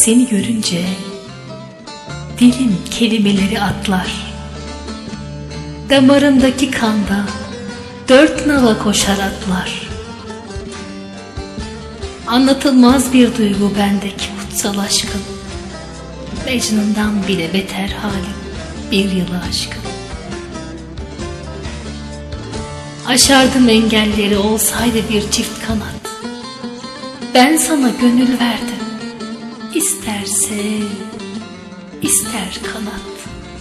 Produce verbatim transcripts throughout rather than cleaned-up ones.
Seni görünce dilim kelimeleri atlar. Damarındaki kanda dört nala koşar atlar. Anlatılmaz bir duygu bendeki kutsal aşkın. Mecnun'dan bile beter halim bir yılı aşkın. Aşardım engelleri olsaydı bir çift kanat. Ben sana gönül verdim. İsterse ister kanat.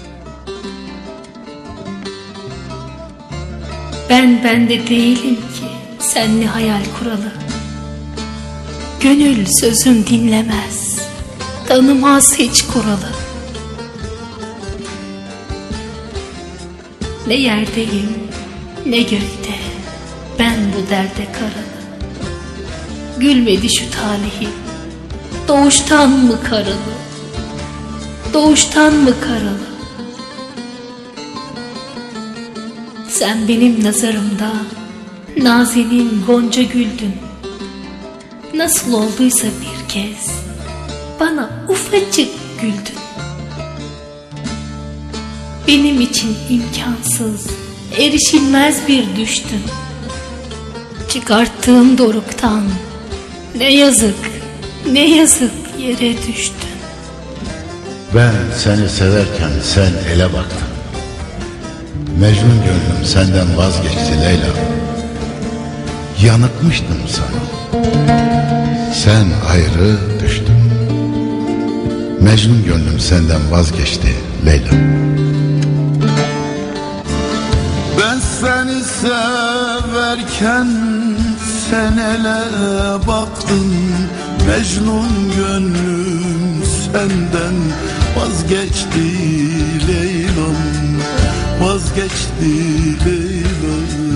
Ben bende değilim ki senli hayal kuralı. Gönül sözüm dinlemez, tanımaz hiç kuralı. Ne yerdeyim ne gökte, ben bu derde karalı. Gülmedi şu talihim, doğuştan mı karalı? Doğuştan mı karalı? Sen benim nazarımda nazenin gonca güldün. Nasıl olduysa bir kez bana ufacık güldün. Benim için imkansız, erişilmez bir düştün. Çıkarttığım doruktan ne yazık, ne yazık yere düştün. Ben seni severken sen ele baktın. Mecnun gönlüm senden vazgeçti Leyla. Yanıtmıştım sana. Sen ayrı düştün. Mecnun gönlüm senden vazgeçti Leyla. Ben seni severken sen ele baktın. Mecnun gönlüm senden vazgeçti Leyla'm, vazgeçti Leyla'm.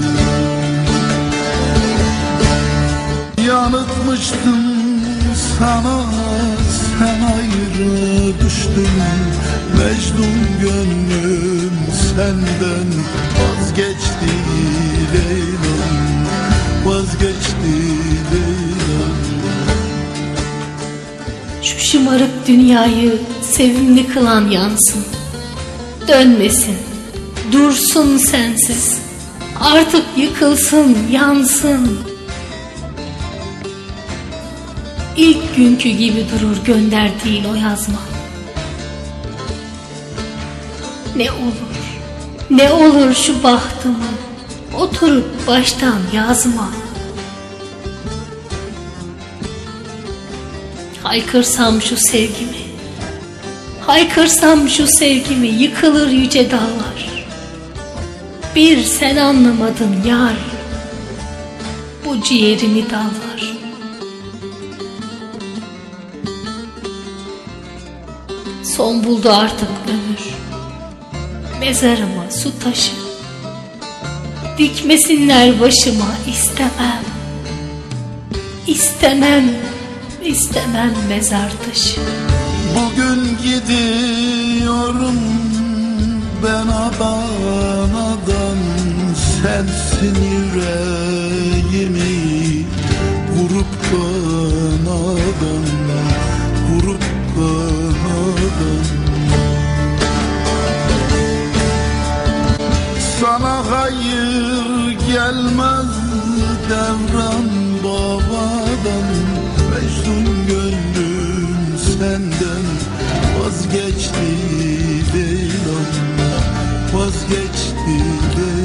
Yanıtmıştım sana, sen ayrı düştün. Mecnun gönlüm senden vazgeçti Leyla'm, vazgeçti Leyla'm. Şu şımarık dünyayı sevimli kılan yansın. Dönmesin, dursun sensiz. Artık yıkılsın, yansın. İlk günkü gibi durur gönderdiğin o yazma. Ne olur, ne olur şu bahtımı oturup baştan yazma. Haykırsam şu sevgimi, haykırsam şu sevgimi yıkılır yüce dağlar. Bir sen anlamadın yar, bu ciğerimi dallar. Son buldu artık ömür, mezarıma su taşı. Dikmesinler başıma, istemem, istemem, istemem mezar taşı. Bugün gidiyorum ben adan adan, sensin yüreğimi vurup kanadan, vurup kanadan. Sana hayır gelmez devran babadan. Mecnun gönlüm senden vazgeçti Leyla'm, vazgeçti Leyla'm.